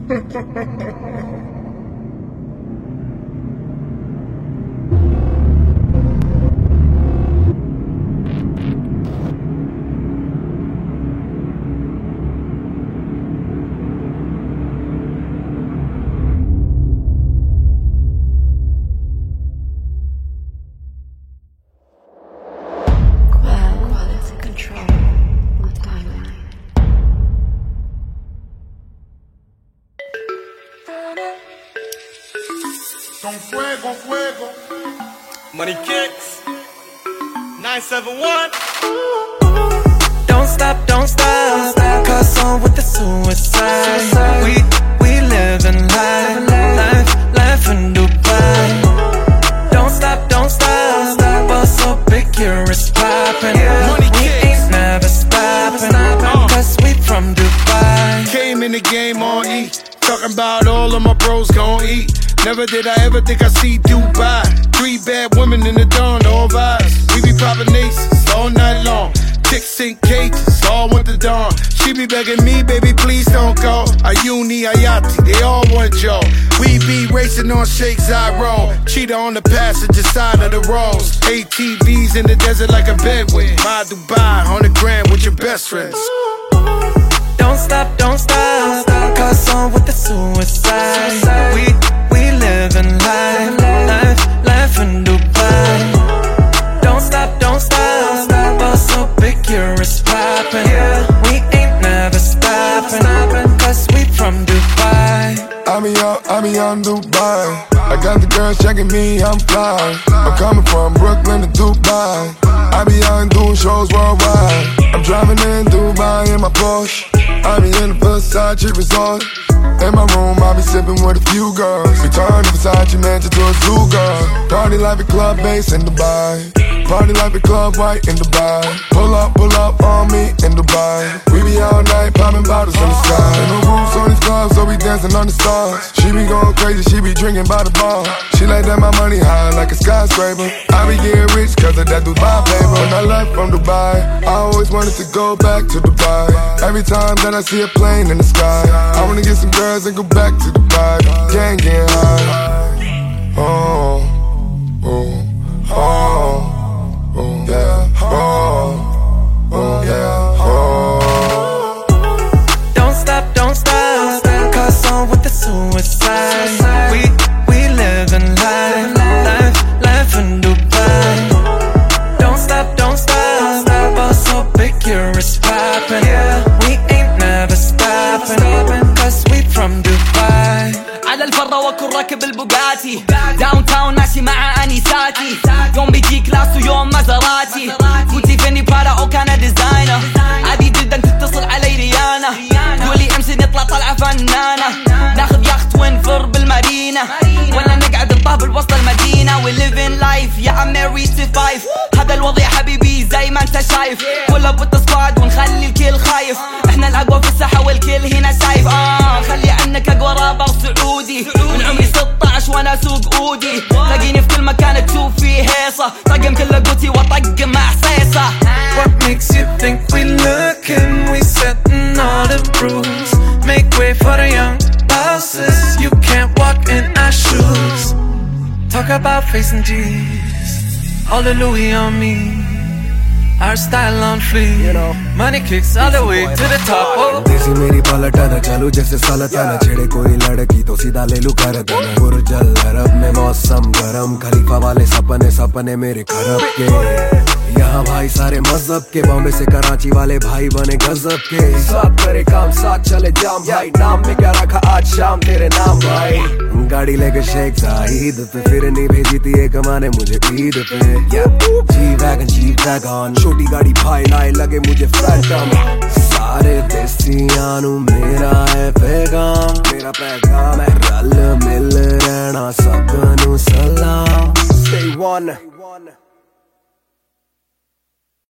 Con fuego, fuego. Money Kicks 971. Don't stop, cause on with the suicide. We live in life in Dubai. Don't stop, but so big your wrist poppin'. We ain't never stopping, cause we from Dubai. Came in the game on E, talking about all of my bros gon' eat. Never did I ever think I'd see Dubai. 3 bad women in the dawn, all vibes. We be poppin' aces all night long. Chicks in cages, all with the dawn. She be begging me, baby, please don't go. Ayuni, Ayati, they all want Joe. We be racing on shakes, I roll. Cheetah on the passenger side of the roads. ATVs in the desert like a bedwin. My Dubai, on the gram with your best friends. Don't stop, cause on with the suicide. We live in life in Dubai. Don't stop, but so big your wrist poppin'. We ain't never stopping, cause we from Dubai. I'm young Dubai. I got the girls checking me, I'm fly. I'm coming from Brooklyn to Dubai. I be out and doing shows worldwide. I'm driving in Dubai in my Porsche. I be in the Versace resort. In my room, I be sipping with a few girls. We turn the Versace mansion to a zoo, girl. Party like a club bass in Dubai. Party like a club white in Dubai. Pull up on me in Dubai. We be all night popping bottles in the sky. Ain't no roofs on these clubs, so we dancing on the stars. She be going crazy, she be drinking by the bar. She like that my money high like a skyscraper. I be getting rich cause of that Dubai paper. When I left from Dubai, I always wanted to go back to Dubai. Every time that I see a plane in the sky, I wanna get some girls and go back to Dubai. Gang getting high. Oh, oh, oh. Oh, yeah, oh, oh, yeah, oh. Don't stop, cause on with the suicide. We live in life in Dubai. Don't stop, but so big your wrist poppin'. We ain't never stopping, cause we from Dubai. على الفرة واكون راكب البوغاتي. داون تاون ماشي مع انيساتي. يوم بيجي كلاس ويوم مزراتي. كنتي فيني برادا او كان ديزاينر. عادي جدا تتصل علي ريانا. تقولي امشي نطلع طلعة فنانة. ناخذ يخت ونفر بالمارينا. ولا نقعد نطابل وسط المدينة. We live in life يا عمي reach to 5. هذا الوضع حبيبي زي ما انت شايف. pull up with the squad ونخلي الكل خايف. احنا الاقوى في الساحة والكل هنا شايف. خلي عنك اقوى رابر سعودي. من عمري 16 وانا اسوق اودي. تلاقيني في كل مكان تشوف فيه هيصة. طقم كل قوتي واطقم مع حصيصة. What makes you think we looking? We setting all the rules. Make way for the young bosses. You can't walk in our shoes. Talk about facing G's. All the Louis on me. Our style on fleek, you know. Money kicks all the way to the top. देसी मेरी पलटा ना चालू जैसे सालता ना छेड़े कोई लड़की तो सीधा ले लू कर देना बुरजल अरब में मौसम गरम खलीफा वाले सपने मेरे खरब के यहाँ भाई सारे मजहब के बॉम्बे से कराची वाले भाई बने गजब के साथ करे काम साथ चले जाम भाई नाम में क्या रखा आज शाम तेरे नाम भाई गाड़ी लेके शेख जाहिद पे फिर नहीं भेजी थी एक माने मुझे ईद पे जी वैगन छोटी गाड़ी भाई लाए लगे मुझे फैंटम सारे देसी